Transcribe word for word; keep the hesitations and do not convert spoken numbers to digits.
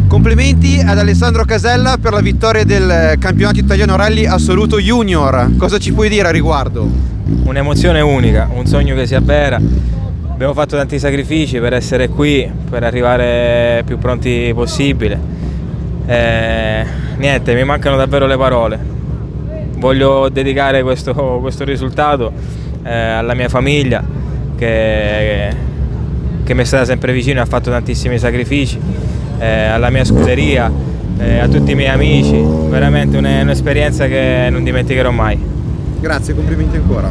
Complimenti ad Alessandro Casella per la vittoria del campionato italiano rally assoluto junior. Cosa ci puoi dire a riguardo? Un'emozione unica, un sogno che si avvera. Abbiamo fatto tanti sacrifici per essere qui, per arrivare più pronti possibile. E, niente, mi mancano davvero le parole. Voglio dedicare questo, questo risultato eh, alla mia famiglia che, che mi è stata sempre vicina e ha fatto tantissimi sacrifici. Eh, alla mia scuderia, eh, a tutti i miei amici, veramente un'esperienza che non dimenticherò mai. Grazie, complimenti ancora.